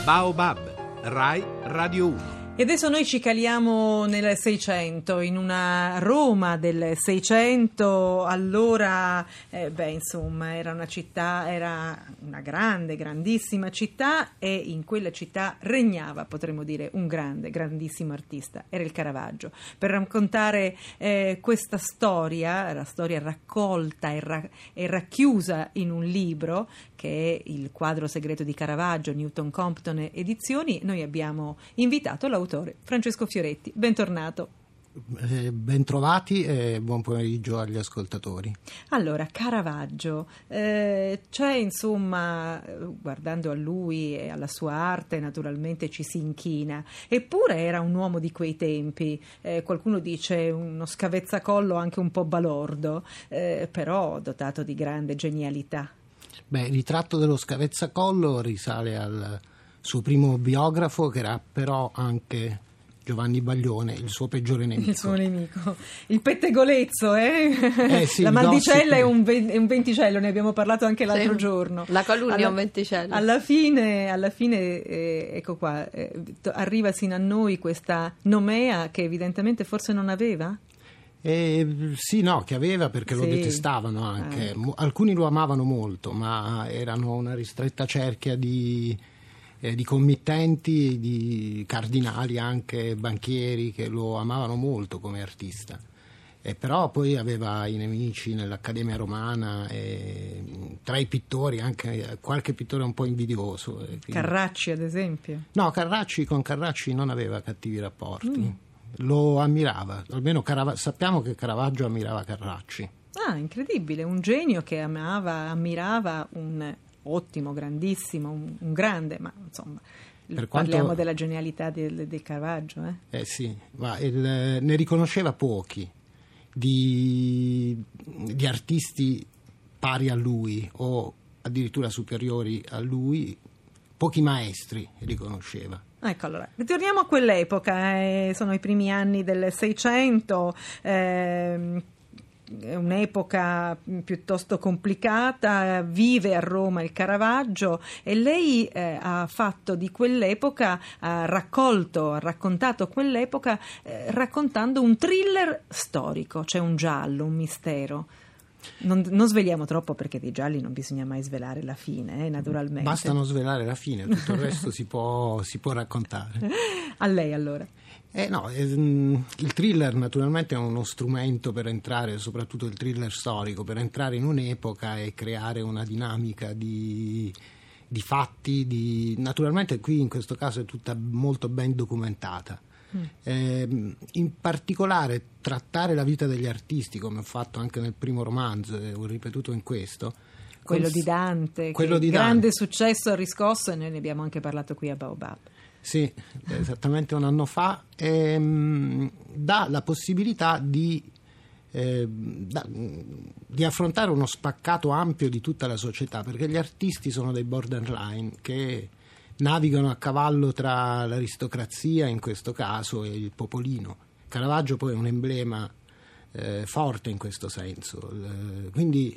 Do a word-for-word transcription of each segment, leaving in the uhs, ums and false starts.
Baobab, Rai Radio uno. E adesso noi ci caliamo nel Seicento, in una Roma del Seicento. Allora, eh, beh, insomma, era una città, era una grande, grandissima città, e in quella città regnava, potremmo dire, un grande, grandissimo artista. Era il Caravaggio. Per raccontare eh, questa storia, la storia raccolta e, ra- e racchiusa in un libro, che è Il quadro segreto di Caravaggio, Newton Compton Edizioni, noi abbiamo invitato l'autore Francesco Fioretti. Bentornato. Eh, bentrovati e buon pomeriggio agli ascoltatori. Allora, Caravaggio, eh, c'è insomma, guardando a lui e alla sua arte, naturalmente ci si inchina, eppure era un uomo di quei tempi, eh, qualcuno dice uno scavezzacollo anche un po' balordo, eh, però dotato di grande genialità. Beh, il ritratto dello scavezzacollo risale al suo primo biografo, che era però anche Giovanni Baglione, il suo peggiore nemico. Il suo nemico. Il pettegolezzo, eh? eh sì, la mandicella è un, gossip. è un venticello, ne abbiamo parlato anche l'altro sì, giorno. La calunnia alla, è un venticello. Alla fine, alla fine eh, ecco qua, eh, arriva sino a noi questa nomea che evidentemente forse non aveva? Eh, sì, no, che aveva, perché sì. Lo detestavano anche. Eh. Alcuni lo amavano molto, ma erano una ristretta cerchia di, eh, di committenti, di cardinali, anche banchieri, che lo amavano molto come artista. Eh, però poi aveva i nemici nell'Accademia Romana, e tra i pittori anche qualche pittore un po' invidioso. Quindi... Carracci, ad esempio? No, Carracci con Carracci non aveva cattivi rapporti. Mm. Lo ammirava, almeno Carava- sappiamo che Caravaggio ammirava Carracci. Ah, incredibile, un genio che amava, ammirava un ottimo, grandissimo, un, un grande, ma insomma, per parliamo quanto... della genialità del, del Caravaggio. Eh, eh sì, ma il, ne riconosceva pochi di, di artisti pari a lui o addirittura superiori a lui, pochi maestri riconosceva. Ecco, allora, ritorniamo a quell'epoca, eh, sono i primi anni del Seicento, eh, è un'epoca piuttosto complicata, vive a Roma il Caravaggio, e lei eh, ha fatto di quell'epoca, ha raccolto, ha raccontato quell'epoca eh, raccontando un thriller storico, c'è un giallo, un mistero. Non, non sveliamo troppo, perché dei gialli non bisogna mai svelare la fine, eh, naturalmente. Basta non svelare la fine, tutto il resto si può, si può raccontare. A lei allora. Eh no, eh, il thriller naturalmente è uno strumento per entrare, soprattutto il thriller storico, per entrare in un'epoca e creare una dinamica di, di fatti, di, naturalmente qui in questo caso è tutta molto ben documentata. Mm. Eh, in particolare trattare la vita degli artisti, come ho fatto anche nel primo romanzo e ho ripetuto in questo, quello cons- di Dante, quello che di grande Dante. Successo ha riscosso, e noi ne abbiamo anche parlato qui a Baobab. Sì, esattamente un anno fa, ehm, dà la possibilità di, eh, da, di affrontare uno spaccato ampio di tutta la società, perché gli artisti sono dei borderline che navigano a cavallo tra l'aristocrazia, in questo caso, e il popolino. Caravaggio poi è un emblema eh, forte in questo senso. Eh, quindi,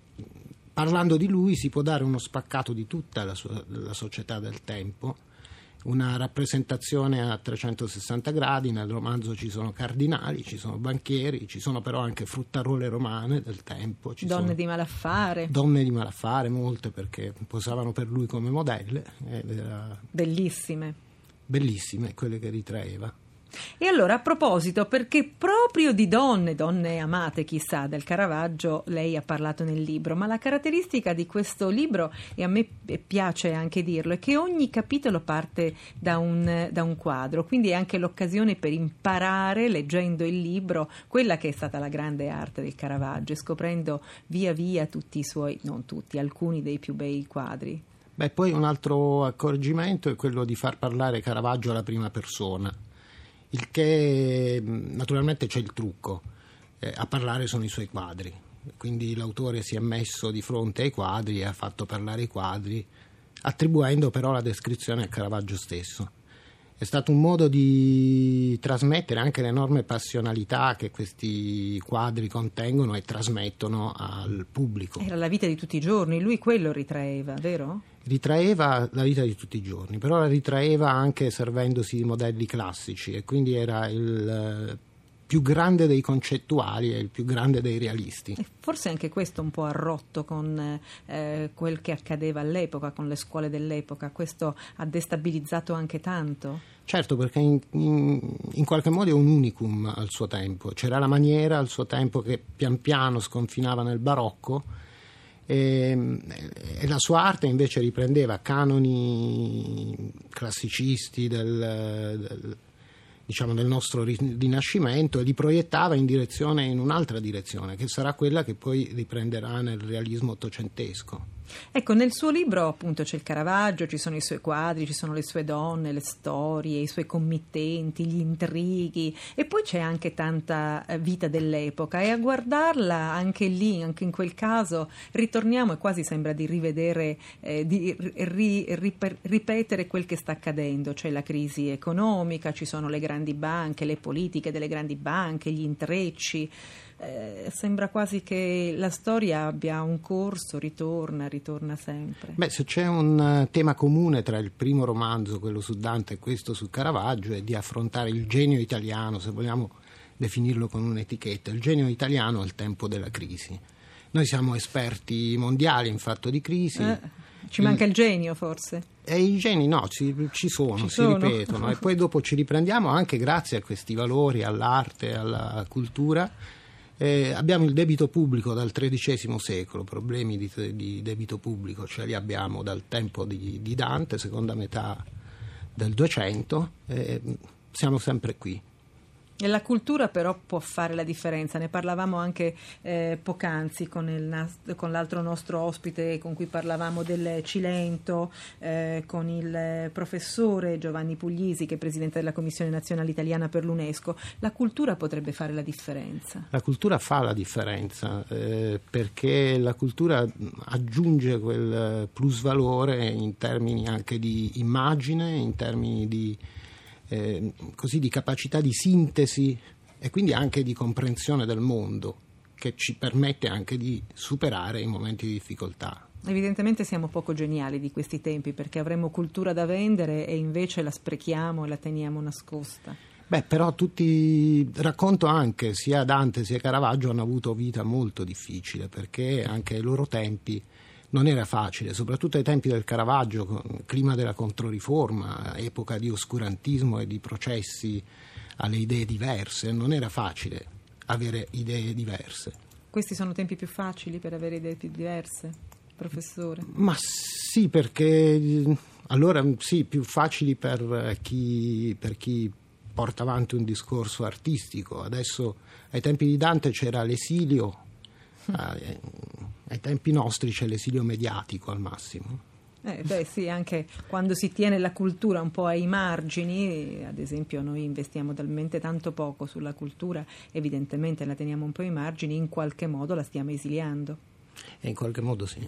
parlando di lui, si può dare uno spaccato di tutta la, sua, la società del tempo, una rappresentazione a trecentosessanta gradi. Nel romanzo ci sono cardinali, ci sono banchieri, ci sono però anche fruttarole romane del tempo, ci donne sono di malaffare donne di malaffare, molte, perché posavano per lui come modelle, ed era bellissime bellissime quelle che ritraeva. E allora, a proposito, perché proprio di donne, donne amate chissà del Caravaggio, lei ha parlato nel libro, ma la caratteristica di questo libro, e a me piace anche dirlo, è che ogni capitolo parte da un, da un quadro, quindi è anche l'occasione per imparare, leggendo il libro, quella che è stata la grande arte del Caravaggio, e scoprendo via via tutti i suoi, non tutti, alcuni dei più bei quadri. Beh, poi un altro accorgimento è quello di far parlare Caravaggio alla prima persona. Il che naturalmente c'è il trucco, eh, a parlare sono i suoi quadri, quindi l'autore si è messo di fronte ai quadri e ha fatto parlare i quadri, attribuendo però la descrizione a Caravaggio stesso. È stato un modo di trasmettere anche l'enorme passionalità che questi quadri contengono e trasmettono al pubblico. Era la vita di tutti i giorni, lui quello ritraeva, vero? Ritraeva la vita di tutti i giorni, però la ritraeva anche servendosi di modelli classici, e quindi era il più grande dei concettuali e il più grande dei realisti. E forse anche questo un po' ha rotto con eh, quel che accadeva all'epoca, con le scuole dell'epoca. Questo ha destabilizzato anche tanto. Certo, perché in, in, in qualche modo è un unicum al suo tempo. C'era la maniera al suo tempo che pian piano sconfinava nel barocco, e, e la sua arte invece riprendeva canoni classicisti del, del diciamo del nostro rinascimento, e li proiettava in direzione in un'altra direzione, che sarà quella che poi riprenderà nel realismo ottocentesco. Ecco, nel suo libro appunto c'è il Caravaggio, ci sono i suoi quadri, ci sono le sue donne, le storie, i suoi committenti, gli intrighi, e poi c'è anche tanta vita dell'epoca, e a guardarla anche lì, anche in quel caso, ritorniamo e quasi sembra di rivedere, eh, di ri, ri, ripetere quel che sta accadendo. C'è la crisi economica, ci sono le grandi banche, le politiche delle grandi banche, gli intrecci. Eh, sembra quasi che la storia abbia un corso, ritorna, ritorna sempre. Beh, se c'è un tema comune tra il primo romanzo, quello su Dante, e questo su Caravaggio, è di affrontare il genio italiano, se vogliamo definirlo con un'etichetta, il genio italiano al tempo della crisi. Noi siamo esperti mondiali in fatto di crisi. Eh, ci manca il, il genio, forse? E i geni no, ci, ci sono, ci si sono. ripetono, e poi dopo ci riprendiamo anche grazie a questi valori, all'arte, alla cultura. Eh, abbiamo il debito pubblico dal tredicesimo secolo, problemi di, di debito pubblico ce li abbiamo dal tempo di, di Dante, seconda metà del Duecento, eh, siamo sempre qui. E la cultura però può fare la differenza, ne parlavamo anche eh, poc'anzi con, il, con l'altro nostro ospite con cui parlavamo del Cilento, eh, con il professore Giovanni Puglisi, che è presidente della Commissione Nazionale Italiana per l'UNESCO. La cultura potrebbe fare la differenza? La cultura fa la differenza, eh, perché la cultura aggiunge quel plusvalore in termini anche di immagine, in termini di Eh, così di capacità di sintesi e quindi anche di comprensione del mondo, che ci permette anche di superare i momenti di difficoltà. Evidentemente siamo poco geniali di questi tempi, perché avremmo cultura da vendere e invece la sprechiamo e la teniamo nascosta. Beh, però tutti, racconto anche, sia Dante sia Caravaggio hanno avuto vita molto difficile, perché anche ai loro tempi non era facile, soprattutto ai tempi del Caravaggio, clima della Controriforma, epoca di oscurantismo e di processi alle idee diverse, non era facile avere idee diverse. Questi sono tempi più facili per avere idee più diverse, professore? Ma sì, perché allora sì, più facili per chi, per chi porta avanti un discorso artistico. Adesso ai tempi di Dante c'era l'esilio, eh, ai tempi nostri c'è l'esilio mediatico al massimo. Eh, beh sì, anche quando si tiene la cultura un po' ai margini, ad esempio noi investiamo talmente tanto poco sulla cultura, evidentemente la teniamo un po' ai margini, in qualche modo la stiamo esiliando. E in qualche modo sì.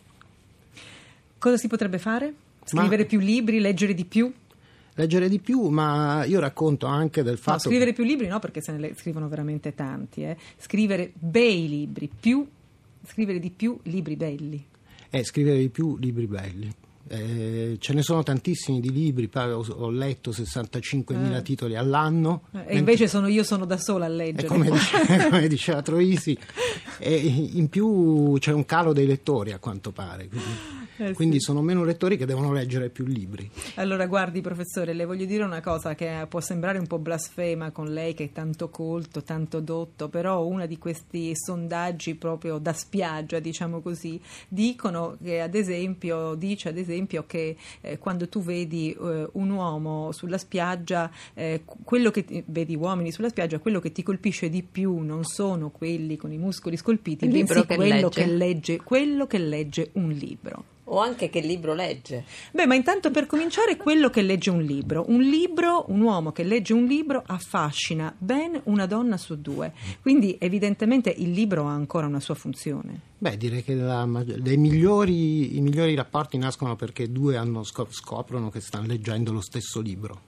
Cosa si potrebbe fare? Scrivere ma... più libri, leggere di più? Leggere di più, ma io racconto anche del fatto... No, scrivere che... più libri no, perché se ne scrivono veramente tanti. Eh. Scrivere bei libri, più... scrivere di più libri belli. Eh, scrivere di più libri belli. Eh, ce ne sono tantissimi di libri, ho, ho letto sessantacinquemila eh. titoli all'anno. Eh, e invece sono io sono da sola a leggere. Come, dice, come diceva Troisi, e in più c'è un calo dei lettori a quanto pare. Quindi... Eh, Quindi sì. Sono meno lettori che devono leggere più libri. Allora guardi professore, le voglio dire una cosa che può sembrare un po' blasfema con lei che è tanto colto, tanto dotto, però una di questi sondaggi proprio da spiaggia, diciamo così, dicono che ad esempio, dice ad esempio che eh, quando tu vedi eh, un uomo sulla spiaggia, eh, quello che ti, vedi uomini sulla spiaggia, quello che ti colpisce di più non sono quelli con i muscoli scolpiti, bensì quello che legge, quello che legge un libro. O anche che libro legge. Beh, ma intanto per cominciare quello che legge un libro. Un libro, un uomo che legge un libro affascina ben una donna su due. Quindi evidentemente il libro ha ancora una sua funzione. Beh, direi che la, dei migliori, i migliori rapporti nascono perché due hanno, scoprono che stanno leggendo lo stesso libro.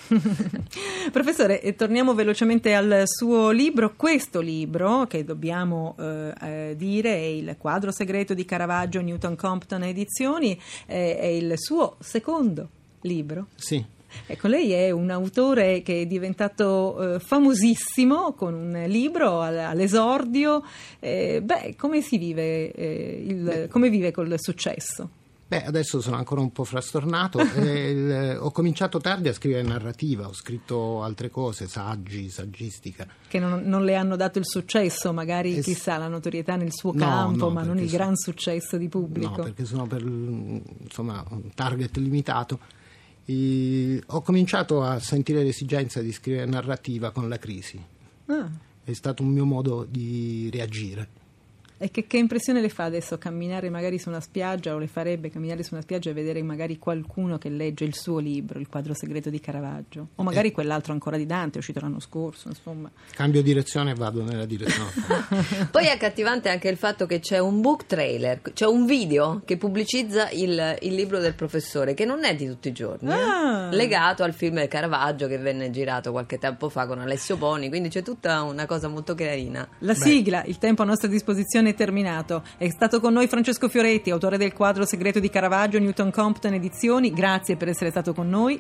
Professore, eh, torniamo velocemente al suo libro. Questo libro, che dobbiamo eh, eh, dire, è Il quadro segreto di Caravaggio, Newton Compton Edizioni, eh, è il suo secondo libro. Sì. Ecco, lei è un autore che è diventato eh, famosissimo con un libro all- all'esordio. Eh, beh, come si vive, eh, il, come vive col successo? Beh, adesso sono ancora un po' frastornato. eh, il, ho cominciato tardi a scrivere narrativa, ho scritto altre cose, saggi, saggistica. Che non, non le hanno dato il successo, magari Es- chissà, la notorietà nel suo No, campo, no, ma non perché il so- gran successo di pubblico. No, perché sono per insomma un target limitato. E ho cominciato a sentire l'esigenza di scrivere narrativa con la crisi. Ah. È stato un mio modo di reagire. E che, che impressione le fa adesso camminare magari su una spiaggia, o le farebbe camminare su una spiaggia e vedere magari qualcuno che legge il suo libro, Il quadro segreto di Caravaggio, o magari Eh. quell'altro ancora di Dante, è uscito l'anno scorso, insomma. Cambio direzione e vado nella direzione. Poi è accattivante anche il fatto che c'è un book trailer, c'è un video che pubblicizza il, il libro del professore, che non è di tutti i giorni, eh? Ah. Legato al film del Caravaggio che venne girato qualche tempo fa con Alessio Boni, quindi c'è tutta una cosa molto carina. La sigla, il tempo a nostra disposizione è terminato. È stato con noi Francesco Fioretti, autore del quadro segreto di Caravaggio, Newton Compton Edizioni. Grazie per essere stato con noi.